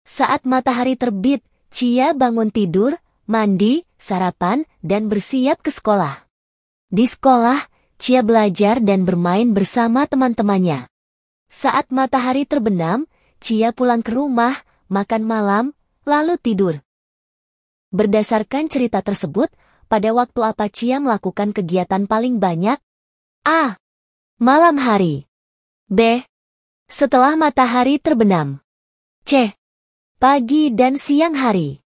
Saat matahari terbit, Chia bangun tidur, mandi, sarapan, dan bersiap ke sekolah. Di sekolah, Chia belajar dan bermain bersama teman-temannya. Saat matahari terbenam, Chia pulang ke rumah, makan malam, lalu tidur. Berdasarkan cerita tersebut, pada waktu apa Chia melakukan kegiatan paling banyak? A. Malam hari. B. Setelah matahari terbenam. C. Pagi dan siang hari.